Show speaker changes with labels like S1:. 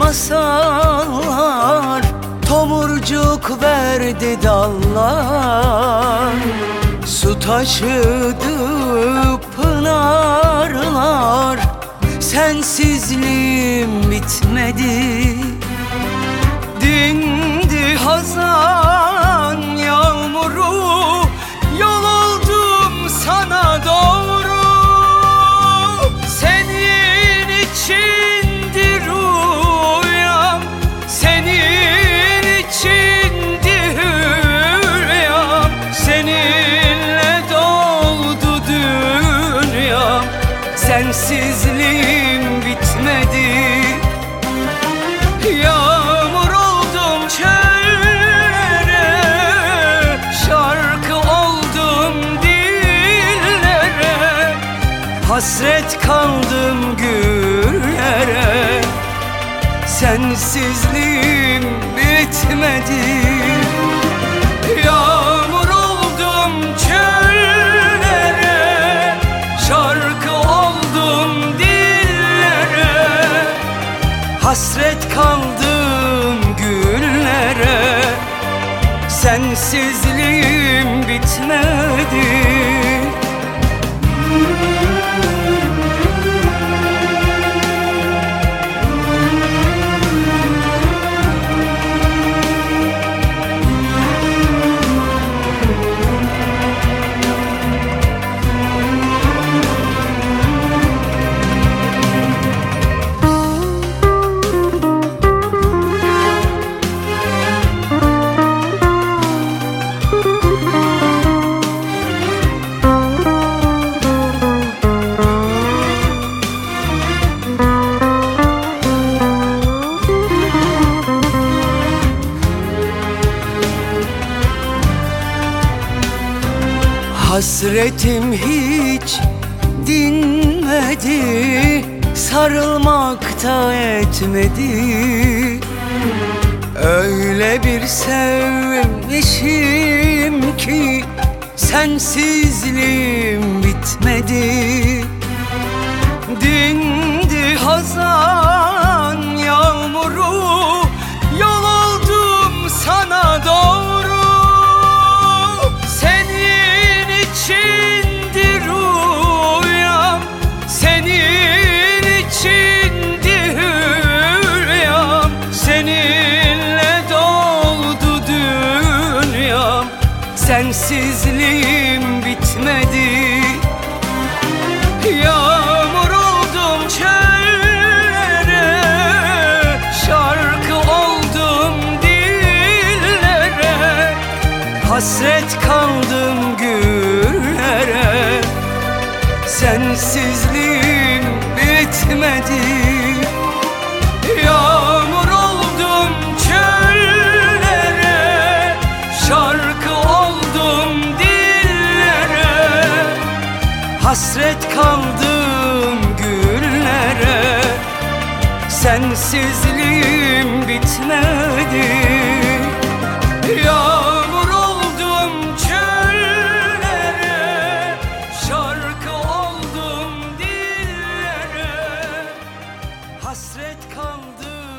S1: masallar, tomurcuk verdi dallar. Su taşıdı pınarlar, sensizliğim bitmedi. Dindi hazan yağmuru, yol oldum sana doğru. Senin içindi rüyam, senin içindi hülyam. Seninle doldu dünyam, sensizliğim bitmedi. Yağmur oldum çöllere, şarkı oldum dillere. Hasret kaldım güllere, sensizliğim bitmedi. Yağmur oldum çöllere, şarkı oldum dillere. Hasret kaldım güllere, sensizliğim bitmedi. Hasretim hiç dinmedi, sarılmakta etmedi. Öyle bir sevmişim ki sensizliğim bitmedi. Dindi hazan yağmuru, yol oldum sana doğru. İçindi rüyam, senin içindi hülyam. Seninle doldu dünyam, sensizliğim bitmedi. Yağmur oldum çöllere, şarkı oldum dillere. Hasret kaldım güllere, sensizliğim bitmedi. Yağmur oldum çöllere, şarkı oldum dillere. Hasret kaldım güllere, sensizliğim bitmedi. Yağmur oldum çöllere, şarkı oldum dillere. Hasret kaldım